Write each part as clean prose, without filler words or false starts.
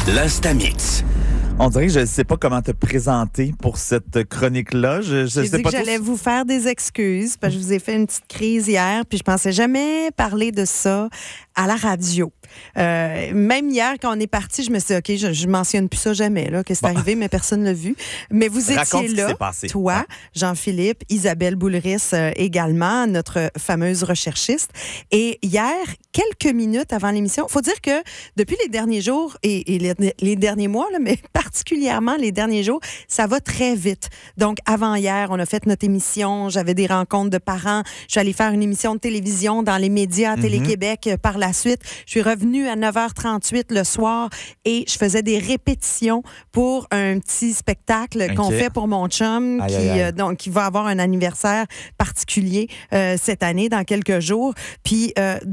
L'Instamix. On dirait que je ne sais pas comment te présenter pour cette chronique-là. Je J'ai sais dit pas que j'allais vous faire des excuses parce que je vous ai fait une petite crise hier puis je pensais jamais parler de ça à la radio. Même hier, quand on est parti, je me suis dit, OK, je mentionne plus ça jamais, là, que c'est arrivé, mais personne ne l'a vu. Mais vous étiez là, toi, Jean-Philippe, Isabelle Boulris également, notre fameuse recherchiste. Et hier, quelques minutes avant l'émission, il faut dire que depuis les derniers jours et les derniers mois, là, mais particulièrement les derniers jours, ça va très vite. Donc, avant hier, on a fait notre émission, j'avais des rencontres de parents, je suis allée faire une émission de télévision dans les médias à Télé-Québec par la suite. Je suis revenue à 9h38 le soir et je faisais des répétitions pour un petit spectacle qu'on fait pour mon chum qui va avoir un anniversaire particulier cette année, dans quelques jours. Puis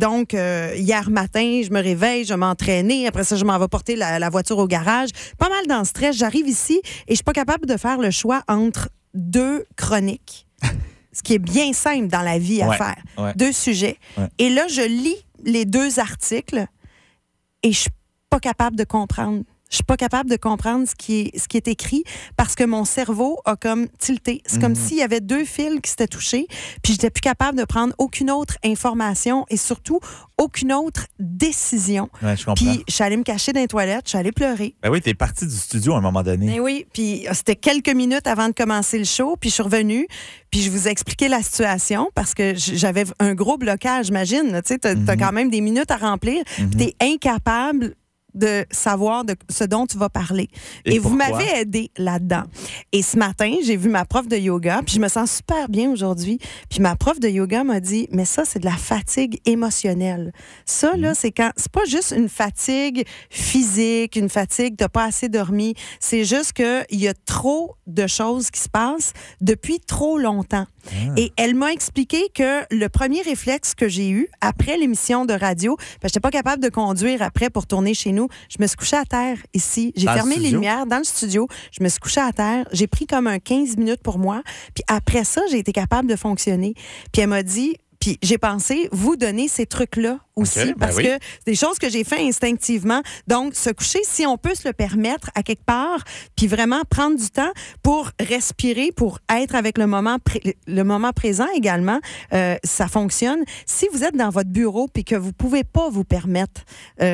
hier matin, je me réveille, je m'entraînais. Après ça, je m'en vais porter la voiture au garage. Pas mal dans le stress. J'arrive ici et je suis pas capable de faire le choix entre deux chroniques. Ce qui est bien simple dans la vie à faire. Ouais. Deux sujets. Ouais. Et là, je lis les deux articles et je suis pas capable de comprendre. Je suis pas capable de comprendre ce qui est écrit parce que mon cerveau a comme tilté. C'est comme s'il y avait deux fils qui s'étaient touchés, puis j'étais plus capable de prendre aucune autre information et surtout aucune autre décision. Ouais, je comprends. Puis je suis allée me cacher dans les toilettes, je suis allée pleurer. Ben oui, t'es partie du studio à un moment donné. Ben oui, puis c'était quelques minutes avant de commencer le show, puis je suis revenue, puis je vous ai expliqué la situation parce que j'avais un gros blocage, imagine. Tu sais, t'as quand même des minutes à remplir, puis t'es incapable de savoir de ce dont tu vas parler. Et vous m'avez aidé là-dedans. Et ce matin, j'ai vu ma prof de yoga, puis je me sens super bien aujourd'hui. Puis ma prof de yoga m'a dit, mais ça, c'est de la fatigue émotionnelle. Ça, là, c'est pas juste une fatigue physique, une fatigue, t'as pas assez dormi. C'est juste qu'il y a trop de choses qui se passent depuis trop longtemps. Et elle m'a expliqué que le premier réflexe que j'ai eu après l'émission de radio, parce que j'étais pas capable de conduire après pour tourner chez nous, je me suis couchée à terre ici. J'ai fermé les lumières dans le studio. Je me suis couchée à terre. J'ai pris comme un 15 minutes pour moi. Puis après ça, j'ai été capable de fonctionner. Puis elle m'a dit, puis j'ai pensé vous donner ces trucs-là aussi, parce que c'est des choses que j'ai fait instinctivement. Donc, se coucher, si on peut se le permettre à quelque part, puis vraiment prendre du temps pour respirer, pour être avec le moment présent également, ça fonctionne. Si vous êtes dans votre bureau puis que vous pouvez pas vous permettre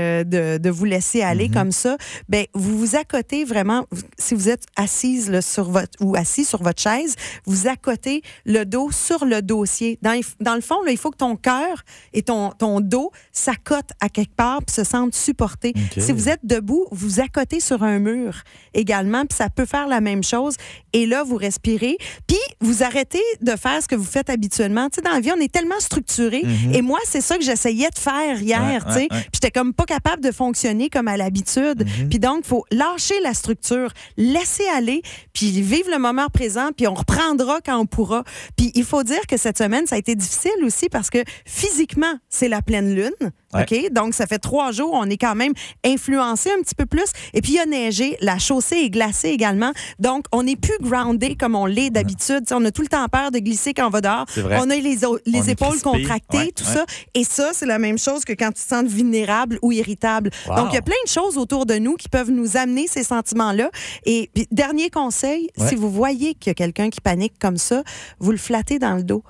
de vous laisser aller comme ça, ben vous vous accotez vraiment. Si vous êtes assise là, assis sur votre chaise, vous accotez le dos sur le dossier. Dans le fond, là, il faut que ton cœur et ton dos s'accotent à quelque part puis se sentent supportés. Si vous êtes debout, vous accotez sur un mur également, puis ça peut faire la même chose. Et là, vous respirez, puis vous arrêtez de faire ce que vous faites habituellement. Tu sais, dans la vie, on est tellement structuré. Et moi, c'est ça que j'essayais de faire hier, tu sais. Puis j'étais comme pas capable de fonctionner comme à l'habitude. Puis donc, il faut lâcher la structure, laisser aller, puis vivre le moment présent, puis on reprendra quand on pourra. Puis il faut dire que cette semaine, ça a été difficile aussi parce que physiquement, c'est la pleine lune. OK? Donc, ça fait 3 jours, on est quand même influencé un petit peu plus. Et puis, il y a neigé, la chaussée est glacée également. Donc, on n'est plus groundé comme on l'est d'habitude. On a tout le temps peur de glisser quand on va dehors. On a les épaules contractées, tout ça. Et ça, c'est la même chose que quand tu te sens vulnérable ou irritable. Donc, il y a plein de choses autour de nous qui peuvent nous amener ces sentiments-là. Et puis, dernier conseil, si vous voyez qu'il y a quelqu'un qui panique comme ça, vous le flattez dans le dos.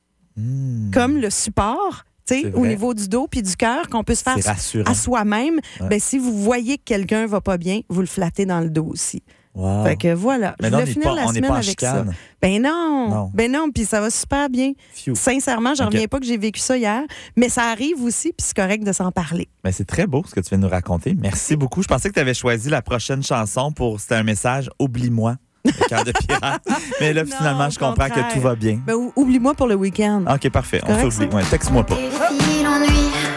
Comme le support, au niveau du dos puis du cœur qu'on peut se faire à soi-même. Ben, si vous voyez que quelqu'un va pas bien, vous le flattez dans le dos aussi. Wow. Fait que voilà, mais je voulais finir la semaine avec ça. Ben non, puis ça va super bien. Sincèrement, j'en reviens pas que j'ai vécu ça hier, mais ça arrive aussi, puis c'est correct de s'en parler. Mais c'est très beau ce que tu viens de nous raconter. Merci beaucoup. Je pensais que tu avais choisi la prochaine chanson c'était un message « Oublie-moi ». Le cœur de pirate. Mais là, finalement, je comprends que tout va bien. Ben, oublie-moi pour le week-end. OK, parfait. On s'oublie. Texte-moi pas.